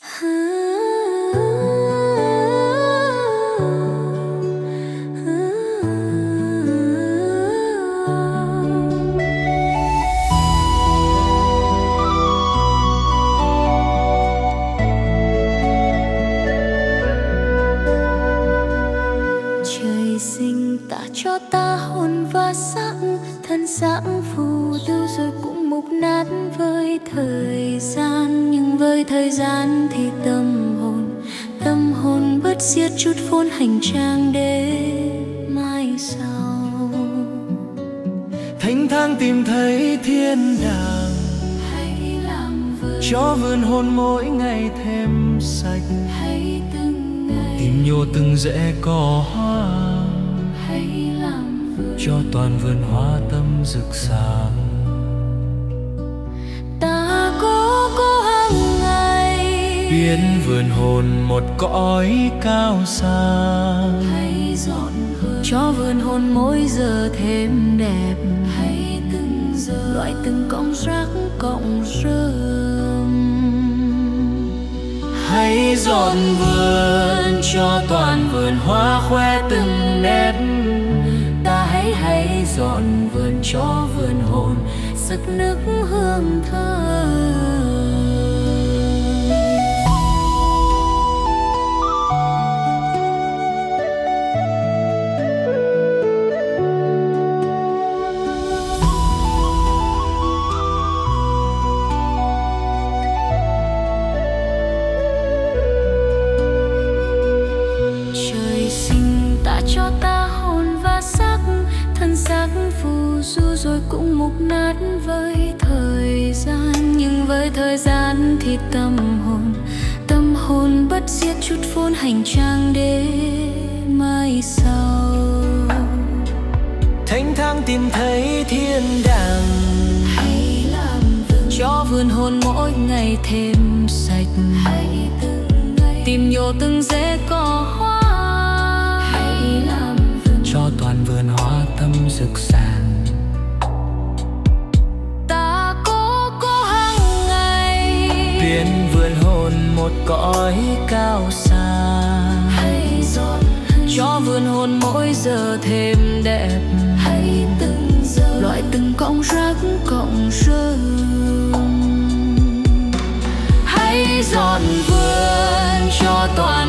Trời sinh tạo cho ta hồn và sắc, thân xác phù du rồi cũng mục nát với thời gian. Nhưng với thời gian thì tâm hồn bất diệt chút phôn hành trang để mai sau. Thênh thang tìm thấy thiên đàng, Hãy làm vườn cho vườn hồn mỗi ngày thêm sạch. hãy từng ngày Tìm nhô từng rễ cỏ hoa, hãy làm vườn cho toàn vườn hoa tâm rực sáng. ta cố hàng ngày Biến vườn hồn một cõi cao xa, hãy dọn vườn cho vườn hồn mỗi giờ thêm đẹp. Hãy từng giờ loại từng cọng rác cọng rơm. hãy dọn vườn cho toàn vườn hoa khoe từng nét. Ta hãy dọn vườn cho vườn hồn sức nức hương thơm. Trời sinh tạo cho ta hồn và sắc, thân xác phù du rồi cũng mục nát với thời gian. Nhưng với thời gian thì tâm hồn bất diệt chút phôn hành trang để mai sau. Thênh thang tìm thấy thiên đàng, Hãy làm vườn cho vườn hồn mỗi ngày thêm sạch. Hãy từng ngày tìm nhổ từng rễ cỏ hoa. Hãy làm vườn cho toàn vườn hoa tâm rực sáng. ta cố hàng ngày Biến vườn hồn một cõi cao xa, hãy dọn cho vườn hồn mỗi giờ thêm đẹp. hãy từng giờ loại từng cọng rác cọng rơm. Hãy dọn vườn cho toàn